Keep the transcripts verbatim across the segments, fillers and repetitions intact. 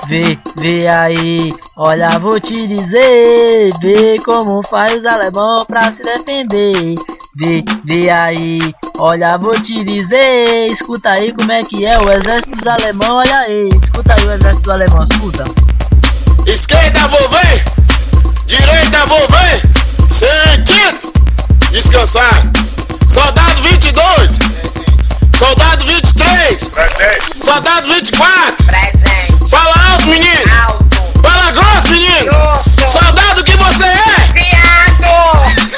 vê, vê aí, olha vou te dizer, vê como faz os alemão pra se defender. Vê, vê aí, olha vou te dizer, escuta aí como é que é o exército dos alemão, olha aí, escuta aí o exército do alemão, escuta. Esquerda vou ver, direita vou ver, sentido, descansar. Soldado vinte e dois, soldado vinte e três, Presente. soldado vinte e quatro, Presente. fala alto menino, Alto. fala grosso menino, Grosso. soldado que você é. Viado.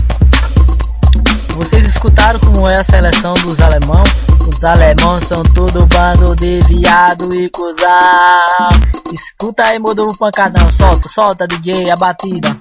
Vocês escutaram como é a seleção dos alemão? Os alemãos são todo bando de viado e cuzão. Escuta aí, mudou o pancadão, solta, solta D J, a batida.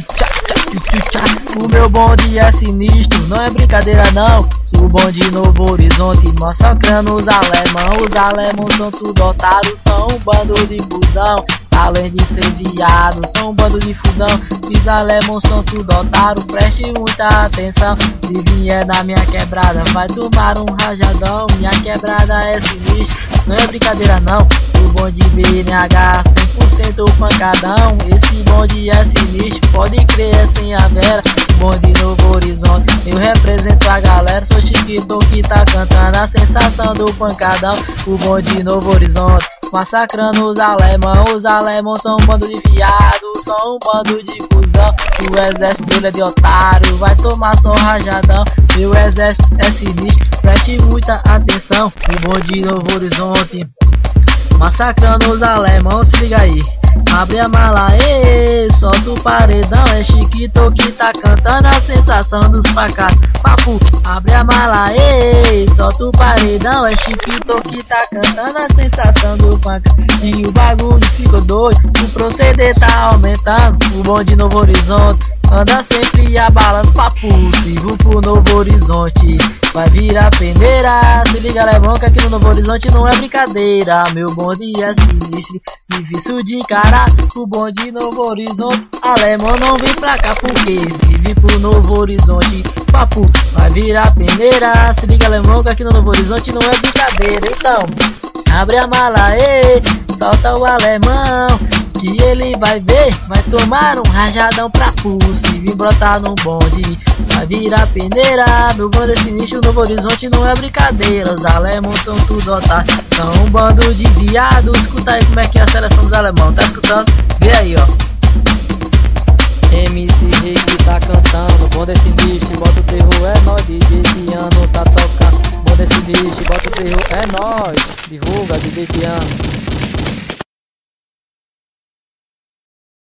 O meu bonde é sinistro, não é brincadeira não. O bonde Novo Horizonte massacrando os alemão. Os alemãos são tudo otários, são um bando de busão. Além de ser viado, são um bando de fusão. Os alemãos são tudo otário, preste muita atenção. Se vier na minha quebrada, vai tomar um rajadão. Minha quebrada é sinistra, não é brincadeira não. O bonde B N H, cem por cento pancadão. Esse bonde é sinistro, pode crer, é sem a vera. Bonde Novo Horizonte, eu represento a galera. Sou Chiquito que tá cantando a sensação do pancadão. O bonde Novo Horizonte massacrando os alemão. Os alemãos são um bando de viados, são um bando de cuzão. O exército dele é de otário, vai tomar só rajadão. Meu exército é sinistro, preste muita atenção. O bonde Novo Horizonte massacrando os alemão, se liga aí. Abre a mala, ê, solta o paredão. É Chiquito que tá cantando a sensação dos pacatos. Papo, abre a mala, ê, solta o paredão. É Chiquito que tá cantando a sensação do pacato. E o bagulho ficou doido, o proceder tá aumentando. O bonde Novo Horizonte anda sempre abalando. Papo, sigo pro Novo Horizonte, vai virar peneira. Se liga, alemão, que aqui no Novo Horizonte não é brincadeira. Meu bonde é sinistro, difícil de encarar. O bonde Novo Horizonte, alemão não vem pra cá, porque se vir pro Novo Horizonte, papo, vai virar peneira. Se liga, alemão, que aqui no Novo Horizonte não é brincadeira. Então, abre a mala, ê, solta o alemão, que ele vai ver, vai tomar um rajadão pra pulso. Se vir brotar no bonde, vai virar peneira. Meu bando é sinistro, Novo Horizonte não é brincadeira. Os alemãos são tudo otários, são um bando de viados. Escuta aí como é que é a seleção dos alemãos, tá escutando? Vê aí, ó. M C Rei que tá cantando, bando é sinistro, bota o terror, é nóis. D J Piano tá tocando, bando é sinistro, bota o terror, é nóis. Divulga, D J Piano.